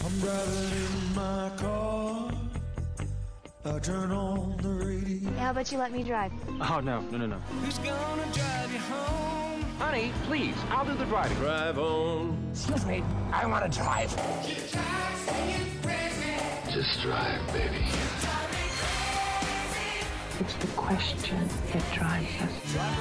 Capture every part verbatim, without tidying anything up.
I'm driving in my car. I turn on the radio. How about you let me drive? Oh, no, no, no, no. Who's gonna drive you home? Honey, please, I'll do the driving. Drive on. Excuse me, I want to drive. Just drive, baby. It's the question that drives us.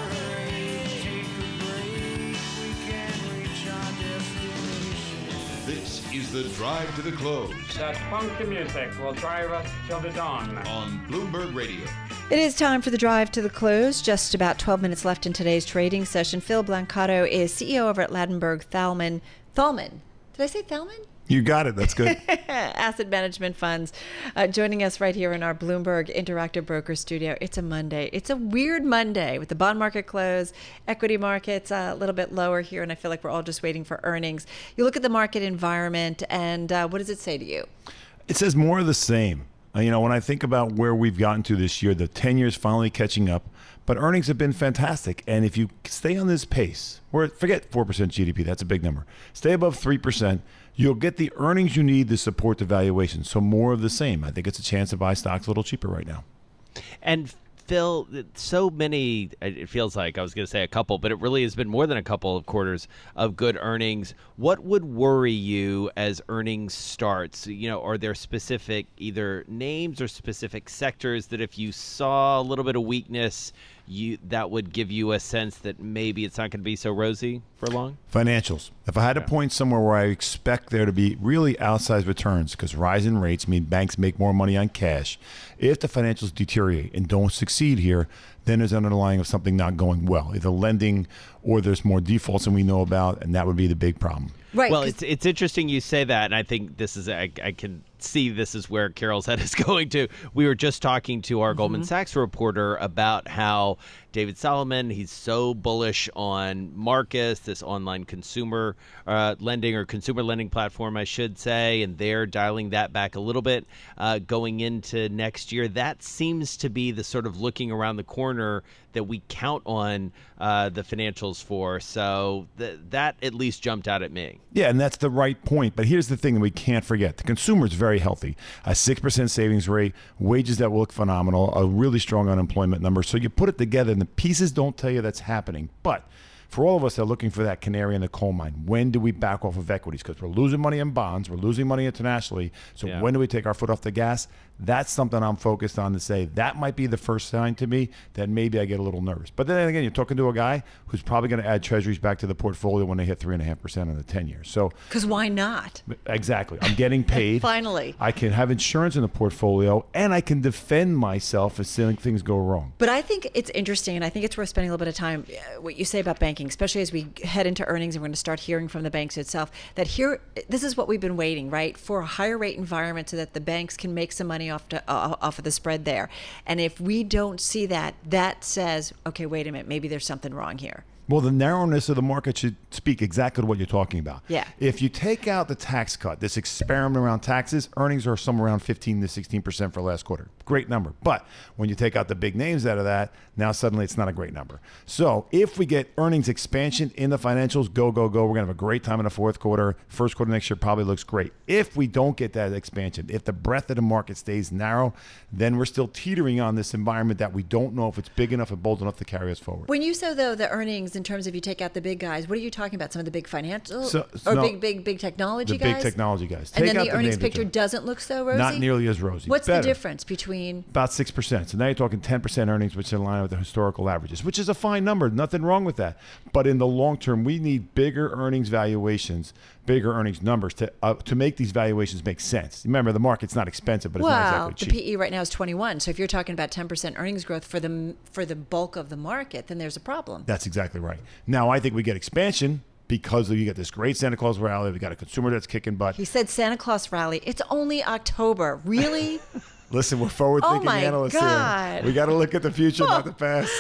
This is the Drive to the Close That funky music will drive us till the dawn. on Bloomberg Radio. It is time for the drive to the close. Just about twelve minutes left in today's trading session. Phil Blancato is C E O over at Ladenburg Thalmann. Thalmann. Did I say Thalmann? You got it. That's good. Asset Management Funds, uh, joining us right here in our Bloomberg Interactive Broker Studio. It's a Monday. It's a weird Monday with the bond market close, equity markets uh, a little bit lower here, and I feel like we're all just waiting for earnings. You look at the market environment, and uh, what does it say to you? It says more of the same. Uh, you know, when I think about where we've gotten to this year, the ten years finally catching up, but earnings have been fantastic. And if you stay on this pace, or forget four percent G D P, that's a big number. Stay above three percent, you'll get the earnings you need to support the valuation. So more of the same. I think it's a chance to buy stocks a little cheaper right now. And Phil, so many, it feels like, I was going to say a couple, but it really has been more than a couple of quarters of good earnings. What would worry you as earnings starts? You know, are there specific either names or specific sectors that if you saw a little bit of weakness, you that would give you a sense that maybe it's not going to be so rosy for long? Financials. If I had to point somewhere where I expect there to be really outsized returns, because rising rates mean banks make more money on cash, if the financials deteriorate and don't succeed here, then there's an underlying of something not going well, either lending or there's more defaults than we know about, and that would be the big problem. Right. Well, it's it's interesting you say that, and I think this is I, I can see this is where Carol's head is going to. We were just talking to our mm-hmm. Goldman Sachs reporter about how David Solomon, he's so bullish on Marcus, this online consumer uh, lending or consumer lending platform, I should say, and they're dialing that back a little bit uh, going into next year. That seems to be the sort of looking around the corner that we count on uh, the financials for. So th- that at least jumped out at me. Yeah, and that's the right point. But here's the thing that we can't forget. The consumer is very healthy. A six percent savings rate, wages that look phenomenal, a really strong unemployment number. So you put it together, and the pieces don't tell you that's happening. But for all of us that are looking for that canary in the coal mine, when do we back off of equities? Because we're losing money in bonds, we're losing money internationally. So Yeah. when do we take our foot off the gas? That's something I'm focused on to say that might be the first sign to me that maybe I get a little nervous. But then again, you're talking to a guy who's probably going to add treasuries back to the portfolio when they hit three and a half percent in the ten years. So Because why not? exactly, I'm getting paid. Finally. I can have insurance in the portfolio, and I can defend myself if things go wrong. But I think it's interesting, and I think it's worth spending a little bit of time, uh, what you say about banking, especially as we head into earnings and we're going to start hearing from the banks itself, that here, this is what we've been waiting, right, for a higher rate environment so that the banks can make some money off, to, uh, off of the spread there. And if we don't see that, that says, okay, wait a minute, maybe there's something wrong here. Well, the narrowness of the market should speak exactly to what you're talking about. Yeah. If you take out the tax cut, this experiment around taxes, earnings are somewhere around fifteen to sixteen percent for last quarter. Great number. But when you take out the big names out of that, now suddenly it's not a great number. So if we get earnings expansion in the financials, go, go, go. We're going to have a great time in the fourth quarter. First quarter next year probably looks great. If we don't get that expansion, if the breadth of the market stays narrow, then we're still teetering on this environment that we don't know if it's big enough and bold enough to carry us forward. When you say, though, the earnings in terms of you take out the big guys, what are you talking about? Some of the big financial So- or no, big, big, big technology the guys? big technology guys. And Take then out the the earnings names picture that- doesn't look so rosy? Not nearly as rosy. What's Better. the difference between... About six percent. So now you're talking ten percent earnings, which is in line with the historical averages, which is a fine number. Nothing wrong with that. But in the long term, we need bigger earnings valuations, bigger earnings numbers to uh, to make these valuations make sense. Remember, the market's not expensive, but it's well, not exactly the cheap. P E right now is twenty-one. So if you're talking about ten percent earnings growth for the for the bulk of the market, then there's a problem. That's exactly right. Now, I think we get expansion because you get this great Santa Claus rally. We got a consumer that's kicking butt. He said Santa Claus rally. It's only October. Really? Listen, we're forward-thinking Oh, my analysts God. here. We got to look at the future, not the past.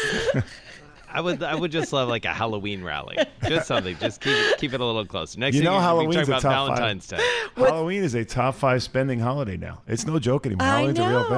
I would I would just love like a Halloween rally. Just something. Just keep it, keep it a little closer. Next You thing know we Halloween's talk a about top Valentine's five. Day. Halloween is a top five spending holiday now. It's no joke anymore. I Halloween's a real know. thing.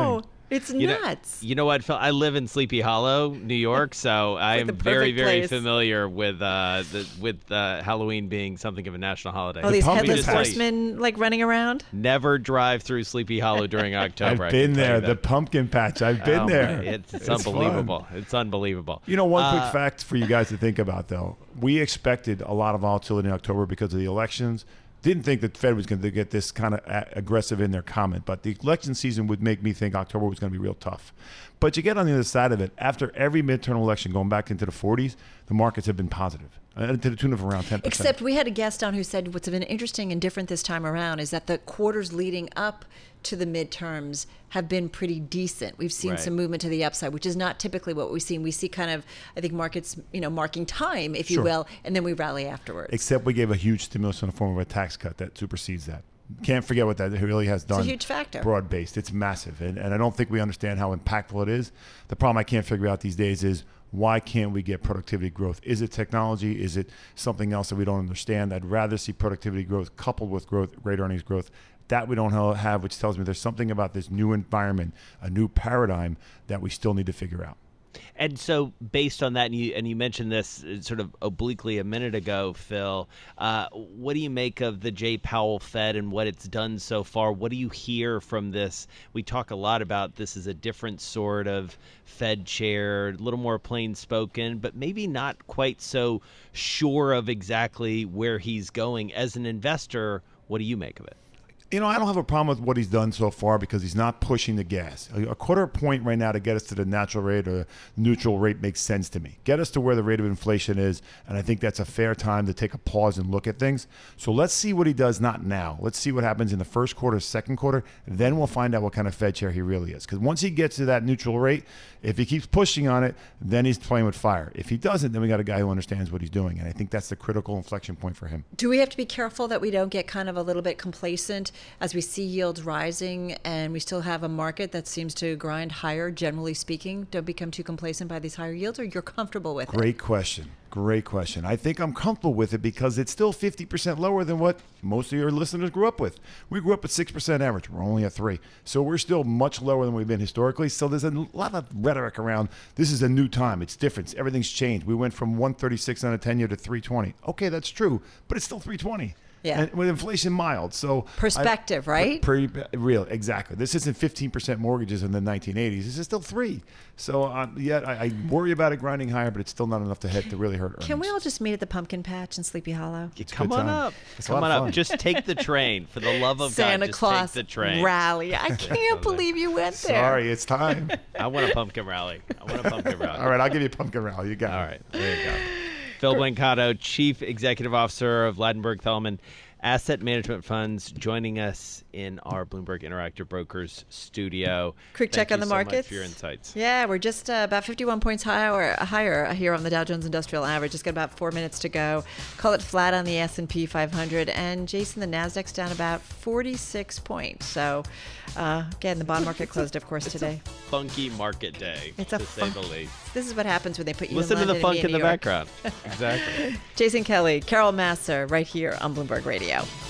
It's You know, nuts. you know what, Phil? I live in Sleepy Hollow, New York, so I am the very, perfect very place. familiar with uh, the, with uh, Halloween being something of a national holiday. All these pumpkin headless patch. horsemen like running around. Never drive through Sleepy Hollow during October. I've I been can tell there. you The that. pumpkin patch. I've been Oh, there. my- It's, it's, It's unbelievable. fun. It's unbelievable. You know, one Uh, quick fact for you guys to think about, though. We expected a lot of volatility in October because of the elections. Didn't think that the Fed was going to get this kind of a- aggressive in their comment, but the election season would make me think October was going to be real tough. But you get on the other side of it, after every midterm election going back into the forties, the markets have been positive, uh, to the tune of around ten percent. Except we had a guest on who said what's been interesting and different this time around is that the quarters leading up to the midterms have been pretty decent. We've seen Right. some movement to the upside, which is not typically what we've seen. We see kind of, I think, markets, you know, marking time, if you Sure. will, and then we rally afterwards. Except we gave a huge stimulus in the form of a tax cut that supersedes that. Can't forget what that really has done. a huge factor. Broad-based. It's massive. And, and I don't think we understand how impactful it is. The problem I can't figure out these days is why can't we get productivity growth? Is it technology? Is it something else that we don't understand? I'd rather see productivity growth coupled with growth, great earnings growth. That we don't ha- have, which tells me there's something about this new environment, a new paradigm that we still need to figure out. And so, based on that, and you and you mentioned this uh, sort of obliquely a minute ago, Phil. Uh, what do you make of the Jay Powell Fed and what it's done so far? What do you hear from this? We talk a lot about this as a different sort of Fed chair, a little more plain spoken, but maybe not quite so sure of exactly where he's going. As an investor, what do you make of it? You know, I don't have a problem with what he's done so far because he's not pushing the gas. A, a quarter point right now to get us to the natural rate or neutral rate makes sense to me. Get us to where the rate of inflation is, and I think that's a fair time to take a pause and look at things. So let's see what he does, not now. Let's see what happens in the first quarter, second quarter, then we'll find out what kind of Fed chair he really is. Because once he gets to that neutral rate, if he keeps pushing on it, then he's playing with fire. If he doesn't, then we got a guy who understands what he's doing, and I think that's the critical inflection point for him. Do we have to be careful that we don't get kind of a little bit complacent as we see yields rising and we still have a market that seems to grind higher, generally speaking? Don't become too complacent by these higher yields, or you're comfortable with it? Great question. Great question. I think I'm comfortable with it because it's still fifty percent lower than what most of your listeners grew up with. We grew up at six percent average. We're only at three. So we're still much lower than we've been historically. So there's a lot of rhetoric around this is a new time. It's different. Everything's changed. We went from one thirty-six on a ten-year to three twenty. Okay, that's true, but it's still three twenty. Yeah. And with inflation mild. So Perspective, I, right? Per, real, exactly. This isn't fifteen percent mortgages in the nineteen eighties. This is still three. So um, yet I, I worry about it grinding higher, but it's still not enough to hit to really hurt earnings. Can we all just meet at the pumpkin patch in Sleepy Hollow? You a come good on time. up. It's a Come lot on of up. fun. Just take the train. For the love of Santa God, just Claus take the train. rally. I can't believe you went there. Sorry, it's time. I want a pumpkin rally. I want a pumpkin rally. All right, I'll give you a pumpkin rally. You got All it. right, there you go. Phil Blancato, Chief Executive Officer of Ladenburg Thalmann Asset Management Funds, joining us in our Bloomberg Interactive Brokers studio. Quick Thank check on you the so much markets. for your insights. Yeah, we're just uh, about fifty-one points higher, higher here on the Dow Jones Industrial Average. Just got about four minutes to go. Call it flat on the S and P five hundred. And Jason, the Nasdaq's down about forty-six points. So, uh, again, the bond market closed, of course, today. Funky market day, It's a to fun- say the least. This is what happens when they put you Listen in to London the and me funk in New the York. background. Exactly. Jason Kelly, Carol Masser, right here on Bloomberg Radio.